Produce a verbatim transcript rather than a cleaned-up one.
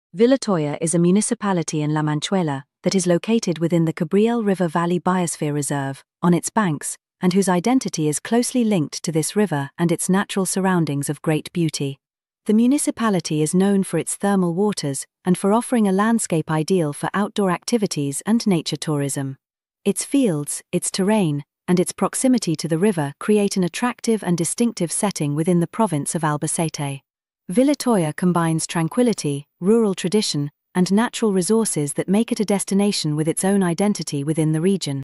Villatoya is a municipality in La Manchuela that is located within the Cabriel River Valley Biosphere Reserve, on its banks, and whose identity is closely linked to this river and its natural surroundings of great beauty. The municipality is known for its thermal waters and for offering a landscape ideal for outdoor activities and nature tourism. Its fields, its terrain, and its proximity to the river create an attractive and distinctive setting within the province of Albacete. Villatoya combines tranquility, rural tradition, and natural resources that make it a destination with its own identity within the region.